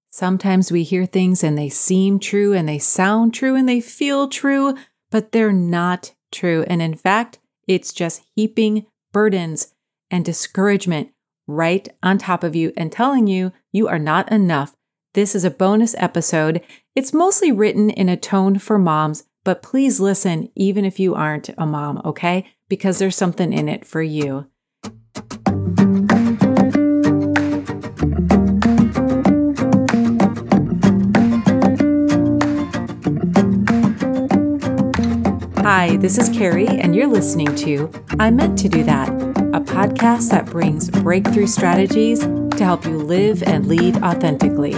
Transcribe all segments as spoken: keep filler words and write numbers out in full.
Sometimes we hear things and they seem true and they sound true and they feel true, but they're not true. And in fact, it's just heaping burdens and discouragement right on top of you and telling you you are not enough. This is a bonus episode. It's mostly written in a tone for moms, but please listen even if you aren't a mom, okay? Because there's something in it for you. Hi, this is Carrie, and you're listening to I Meant to Do That, a podcast that brings breakthrough strategies to help you live and lead authentically.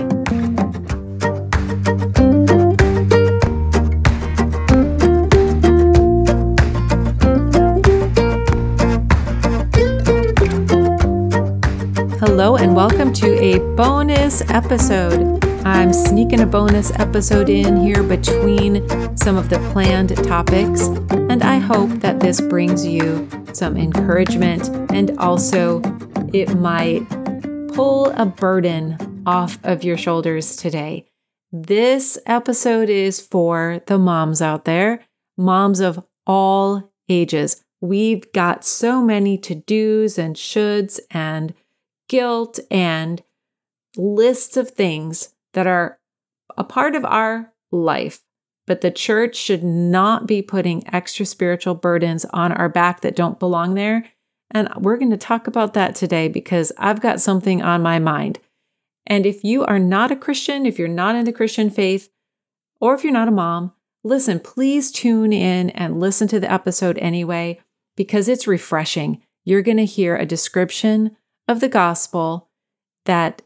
Hello, and welcome to a bonus episode. I'm sneaking a bonus episode in here between some of the planned topics, and I hope that this brings you some encouragement and also it might pull a burden off of your shoulders today. This episode is for the moms out there, moms of all ages. We've got so many to-dos and shoulds and guilt and lists of things that are a part of our life, but the church should not be putting extra spiritual burdens on our back that don't belong there. And we're going to talk about that today because I've got something on my mind. And if you are not a Christian, if you're not in the Christian faith, or if you're not a mom, listen, please tune in and listen to the episode anyway, because it's refreshing. You're going to hear a description of the gospel that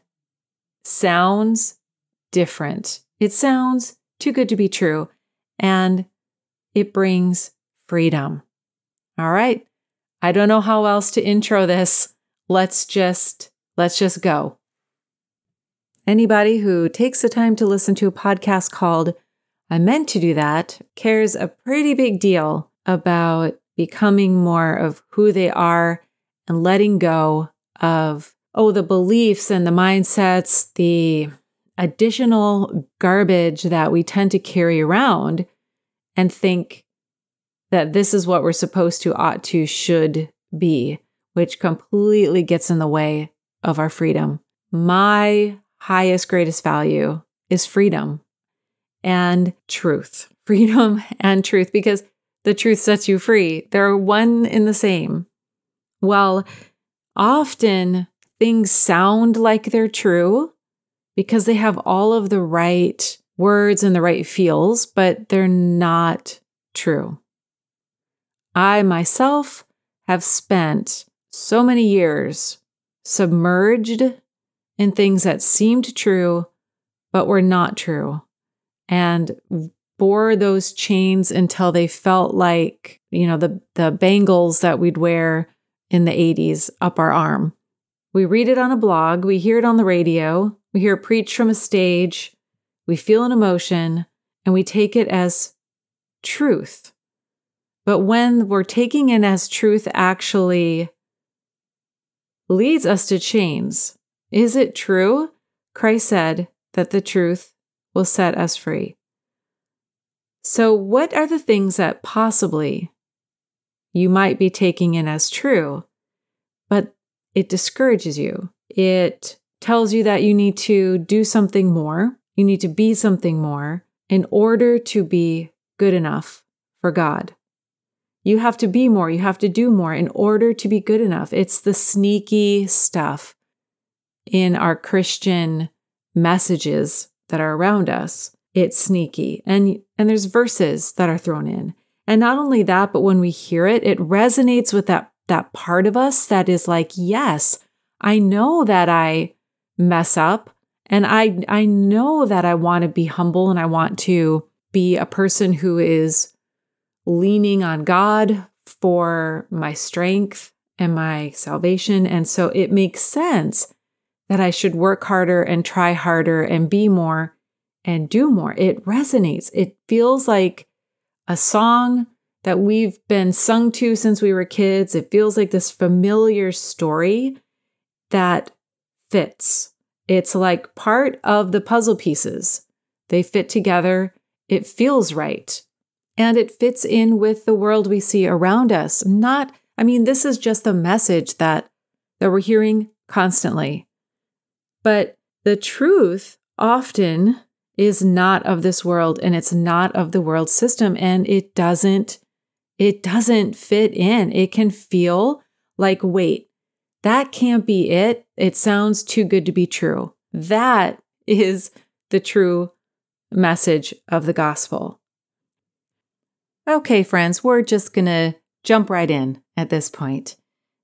sounds different. It sounds too good to be true, and it brings freedom. All right. I don't know how else to intro this. Let's just, let's just go. Anybody who takes the time to listen to a podcast called I Meant to Do That cares a pretty big deal about becoming more of who they are and letting go of, oh, the beliefs and the mindsets, the additional garbage that we tend to carry around and think that this is what we're supposed to, ought to, should be, which completely gets in the way of our freedom. My highest, greatest value is freedom and truth. Freedom and truth, because the truth sets you free. They're one in the same. Well, often things sound like they're true because they have all of the right words and the right feels, but they're not true. I myself have spent so many years submerged in things that seemed true, but were not true, and bore those chains until they felt like, you know, the, the bangles that we'd wear in the eighties up our arm. We read it on a blog, we hear it on the radio, we hear it preached from a stage, we feel an emotion, and we take it as truth. But when we're taking it as truth actually leads us to chains, is it true? Christ said that the truth will set us free. So what are the things that possibly you might be taking in as true, but it discourages you? It tells you that you need to do something more. You need to be something more in order to be good enough for God. You have to be more. You have to do more in order to be good enough. It's the sneaky stuff in our Christian messages that are around us. It's sneaky. And, and there's verses that are thrown in. And not only that, but when we hear it, it resonates with that, that part of us that is like, yes, I know that I mess up, and I, I know that I want to be humble and I want to be a person who is leaning on God for my strength and my salvation. And so it makes sense that I should work harder and try harder and be more and do more. It resonates. It feels like a song that we've been sung to since we were kids. It feels like this familiar story that fits. It's like part of the puzzle pieces. They fit together. It feels right. And it fits in with the world we see around us. Not, I mean, this is just the message that, that we're hearing constantly. But the truth often is not of this world, and it's not of the world system, and it doesn't, it doesn't fit in. It can feel like, wait, that can't be it. It sounds too good to be true. That is the true message of the gospel. Okay, friends, we're just going to jump right in at this point.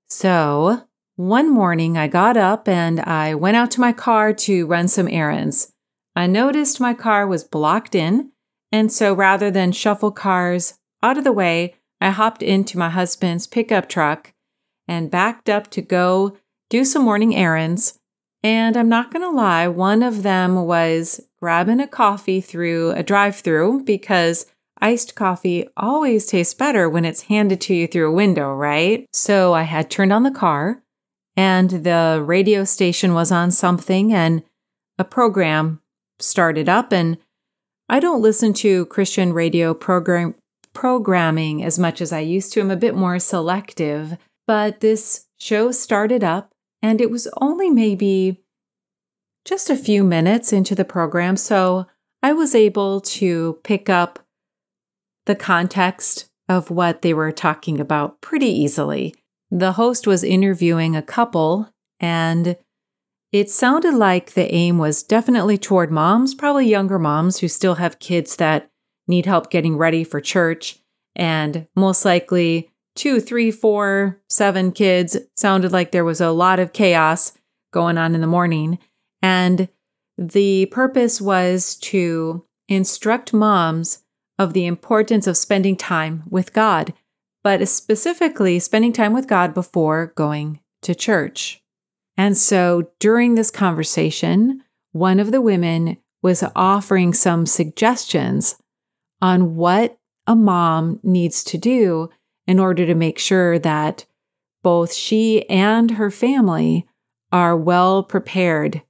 So, one morning I got up and I went out to my car to run some errands. I noticed my car was blocked in, and so rather than shuffle cars out of the way, I hopped into my husband's pickup truck and backed up to go do some morning errands. And I'm not going to lie, one of them was grabbing a coffee through a drive-thru because iced coffee always tastes better when it's handed to you through a window, right? So I had turned on the car and the radio station was on something and a program started up, and I don't listen to Christian radio program programming as much as I used to. I'm a bit more selective, but this show started up and it was only maybe just a few minutes into the program, so I was able to pick up the context of what they were talking about pretty easily. The host was interviewing a couple, and it sounded like the aim was definitely toward moms, probably younger moms who still have kids that need help getting ready for church, and most likely two, three, four, seven kids. Sounded like there was a lot of chaos going on in the morning. And the purpose was to instruct moms of the importance of spending time with God, but specifically spending time with God before going to church. And so during this conversation, one of the women was offering some suggestions on what a mom needs to do in order to make sure that both she and her family are well prepared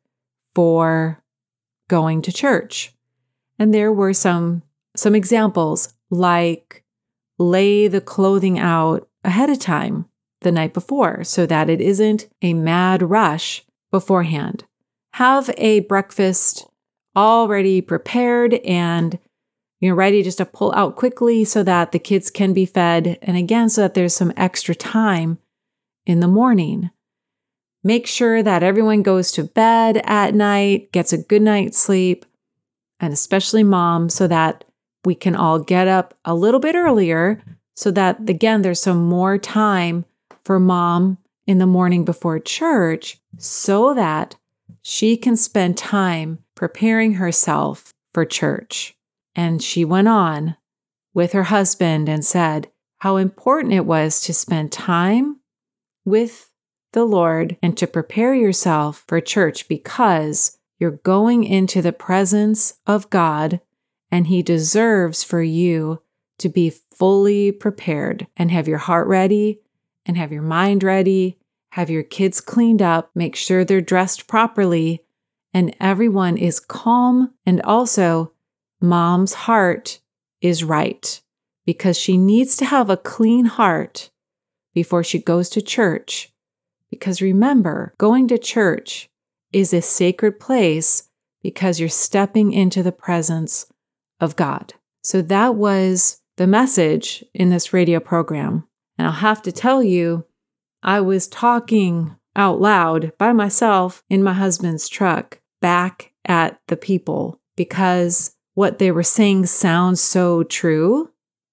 for going to church. And there were some some examples like lay the clothing out ahead of time the night before so that it isn't a mad rush beforehand. Have a breakfast already prepared and you're ready just to pull out quickly so that the kids can be fed. And again, so that there's some extra time in the morning. Make sure that everyone goes to bed at night, gets a good night's sleep, and especially mom, so that we can all get up a little bit earlier so that, again, there's some more time for mom in the morning before church so that she can spend time preparing herself for church. And she went on with her husband and said how important it was to spend time with the Lord and to prepare yourself for church because you're going into the presence of God and He deserves for you to be fully prepared and have your heart ready and have your mind ready, have your kids cleaned up, make sure they're dressed properly, and everyone is calm. And also, mom's heart is right because she needs to have a clean heart before she goes to church. Because remember, going to church is a sacred place because you're stepping into the presence of God. So that was the message in this radio program. And I'll have to tell you, I was talking out loud by myself in my husband's truck back at the people because what they were saying sounds so true,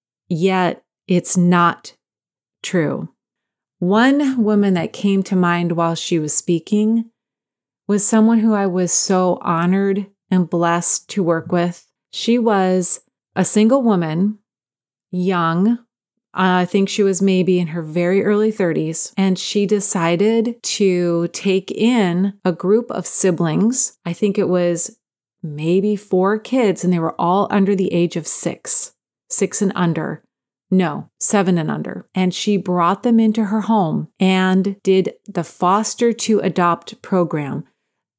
yet it's not true. One woman that came to mind while she was speaking was someone who I was so honored and blessed to work with. She was a single woman, young. I think she was maybe in her very early thirties, and she decided to take in a group of siblings. I think it was maybe four kids, and they were all under the age of six, six and under. No, seven and under. And she brought them into her home and did the foster to adopt program.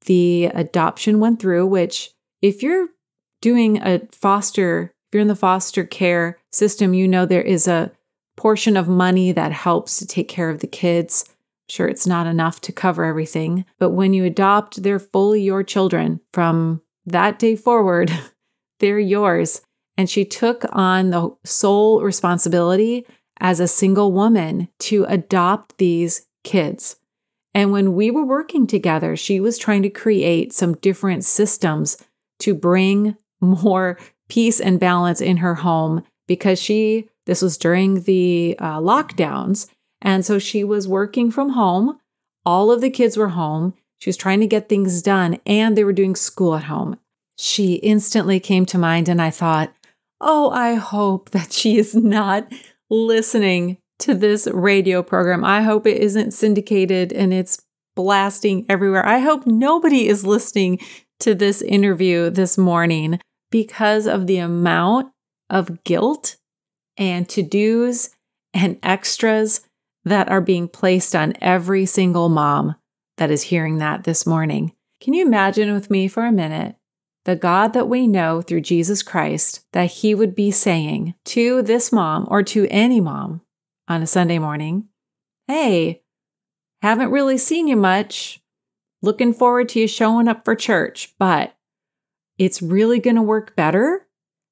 the adoption went through, which if you're doing a foster, if you're in the foster care system, you know there is a portion of money that helps to take care of the kids. Sure, it's not enough to cover everything, but when you adopt, they're fully your children. From that day forward, they're yours. And she took on the sole responsibility as a single woman to adopt these kids. And when we were working together, she was trying to create some different systems to bring more peace and balance in her home because she, this was during the uh, lockdowns. And so she was working from home. All of the kids were home. She was trying to get things done, and they were doing school at home. She instantly came to mind, and I thought, oh, I hope that she is not listening to this radio program. I hope it isn't syndicated and it's blasting everywhere. I hope nobody is listening to this interview this morning because of the amount of guilt and to-dos and extras that are being placed on every single mom that is hearing that this morning. Can you imagine with me for a minute the God that we know through Jesus Christ, that he would be saying to this mom or to any mom on a Sunday morning, hey, haven't really seen you much, looking forward to you showing up for church, but it's really going to work better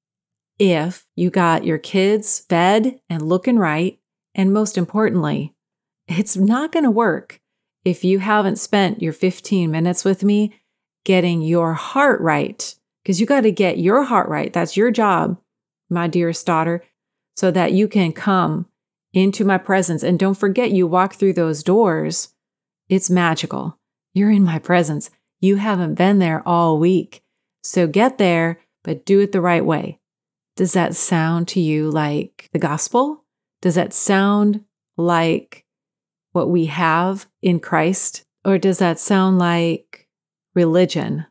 if you got your kids fed and looking right. And most importantly, it's not going to work if you haven't spent your fifteen minutes with me getting your heart right, because you got to get your heart right. That's your job, my dearest daughter, so that you can come into my presence. And don't forget, you walk through those doors. It's magical. You're in my presence. You haven't been there all week. So get there, but do it the right way. Does that sound to you like the gospel? Does that sound like what we have in Christ? Or does that sound like religion?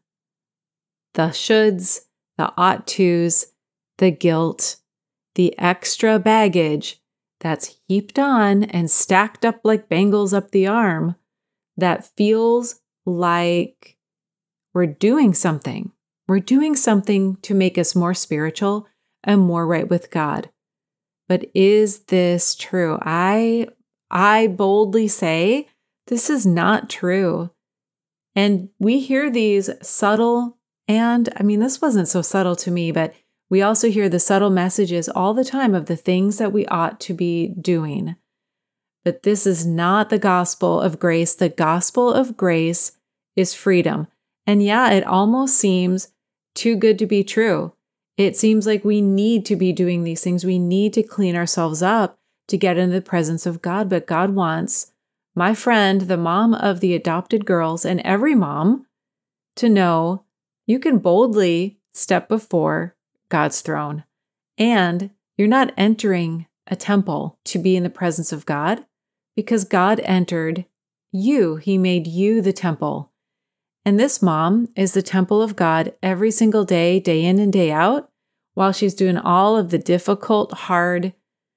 The shoulds, the ought tos, the guilt, the extra baggage that's heaped on and stacked up like bangles up the arm that feels like we're doing something. We're doing something to make us more spiritual and more right with God. But is this true? I I boldly say this is not true. And we hear these subtle, and I mean, this wasn't so subtle to me, but we also hear the subtle messages all the time of the things that we ought to be doing. But this is not the gospel of grace. The gospel of grace is freedom. And yeah, it almost seems too good to be true. It seems like we need to be doing these things. We need to clean ourselves up to get into the presence of God. But God wants my friend, the mom of the adopted girls, and every mom to know you can boldly step before God's throne. And you're not entering a temple to be in the presence of God because God entered you. He made you the temple. And this mom is the temple of God every single day, day in and day out, while she's doing all of the difficult, hard,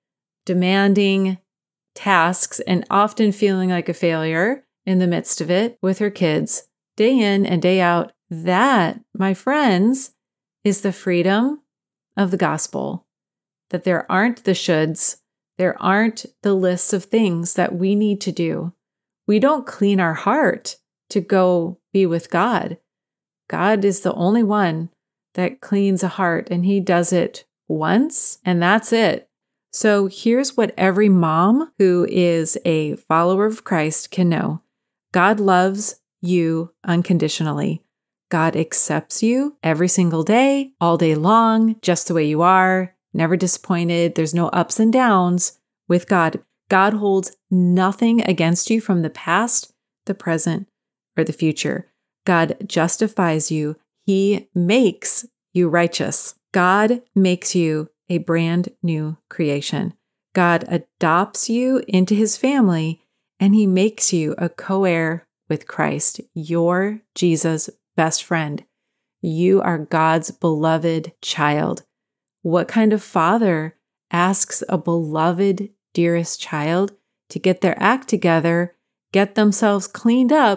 demanding tasks and often feeling like a failure in the midst of it with her kids, day in and day out. That, my friends, is the freedom of the gospel. That there aren't the shoulds, there aren't the lists of things that we need to do. We don't clean our heart to go be with God. God is the only one that cleans a heart, and he does it once, and that's it. So here's what every mom who is a follower of Christ can know. God loves you unconditionally. God accepts you every single day, all day long, just the way you are, never disappointed. There's no ups and downs with God. God holds nothing against you from the past, the present, or the future. God justifies you. He makes you righteous. God makes you a brand new creation. God adopts you into his family, and he makes you a co-heir with Christ, your Jesus' best friend. You are God's beloved child. What kind of father asks a beloved, dearest child to get their act together, get themselves cleaned up,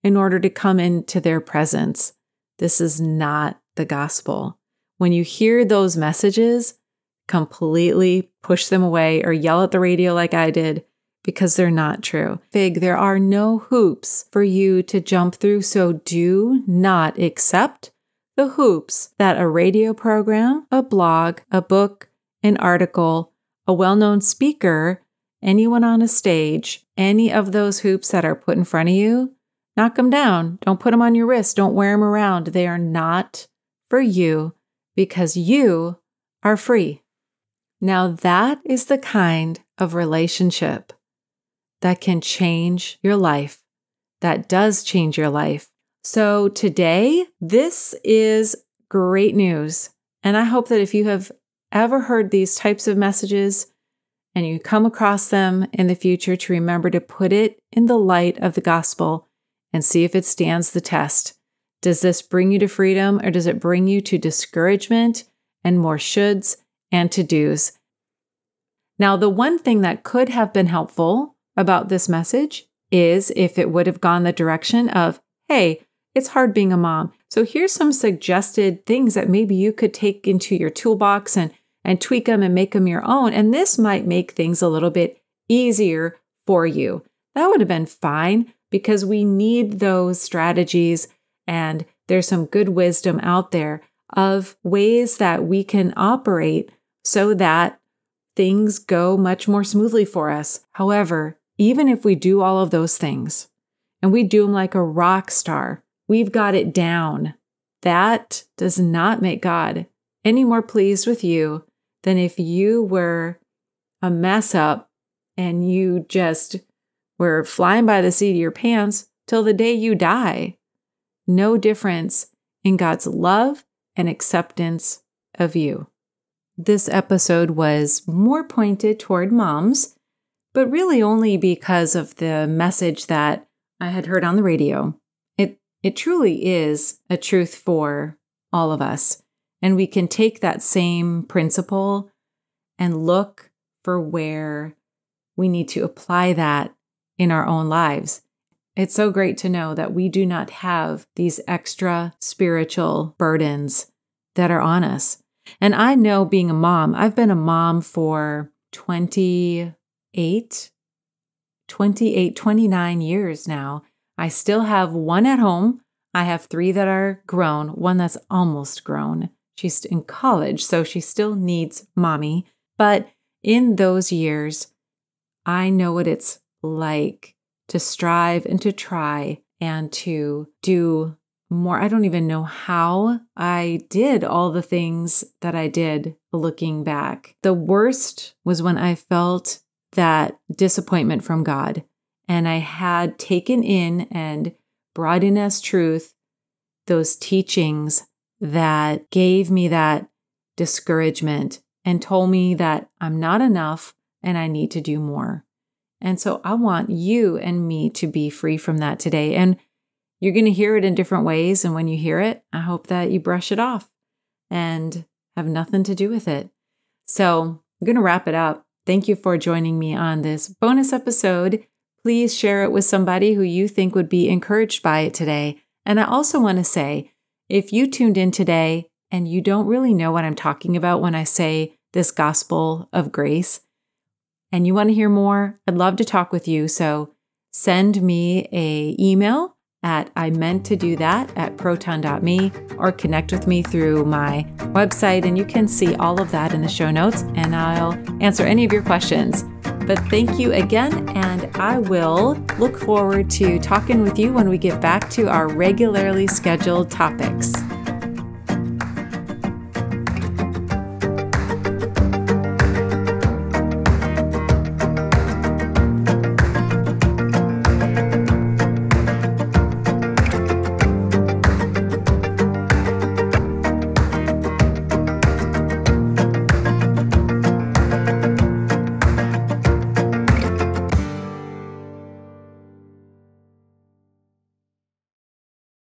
in order to come into their presence. This is not the gospel. When you hear those messages, completely push them away or yell at the radio like I did, because they're not true. Fig, there are no hoops for you to jump through, so do not accept the hoops that a radio program, a blog, a book, an article, a well-known speaker, anyone on a stage, any of those hoops that are put in front of you, knock them down. Don't put them on your wrist. Don't wear them around. They are not for you because you are free. Now that is the kind of relationship that can change your life, that does change your life. So today, this is great news. And I hope that if you have ever heard these types of messages and you come across them in the future, to remember to put it in the light of the gospel and see if it stands the test. Does this bring you to freedom, or does it bring you to discouragement and more shoulds and to-dos? Now, the one thing that could have been helpful about this message is if it would have gone the direction of, hey, it's hard being a mom. So here's some suggested things that maybe you could take into your toolbox and, and tweak them and make them your own. And this might make things a little bit easier for you. That would have been fine, because we need those strategies. And there's some good wisdom out there of ways that we can operate so that things go much more smoothly for us. However, even if we do all of those things and we do them like a rock star, we've got it down, that does not make God any more pleased with you than if you were a mess up and you just were flying by the seat of your pants till the day you die. No difference in God's love and acceptance of you. This episode was more pointed toward moms, but really only because of the message that I had heard on the radio. It it truly is a truth for all of us. And we can take that same principle and look for where we need to apply that in our own lives. It's so great to know that we do not have these extra spiritual burdens that are on us. And I know, being a mom, I've been a mom for twenty-eight, twenty-eight, twenty-nine years now. I still have one at home. I have three that are grown, one that's almost grown. She's in college, so she still needs mommy. But in those years, I know what it's like to strive and to try and to do more. I don't even know how I did all the things that I did looking back. The worst was when I felt that disappointment from God, and I had taken in and brought in as truth those teachings that gave me that discouragement and told me that I'm not enough and I need to do more. And so I want you and me to be free from that today. And you're going to hear it in different ways. And when you hear it, I hope that you brush it off and have nothing to do with it. So I'm going to wrap it up. Thank you for joining me on this bonus episode. Please share it with somebody who you think would be encouraged by it today. And I also want to say, if you tuned in today and you don't really know what I'm talking about when I say this gospel of grace, and you want to hear more, I'd love to talk with you. So send me an email at I meant to do that at proton dot me, or connect with me through my website, and you can see all of that in the show notes, and I'll answer any of your questions. But thank you again, and I will look forward to talking with you when we get back to our regularly scheduled topics.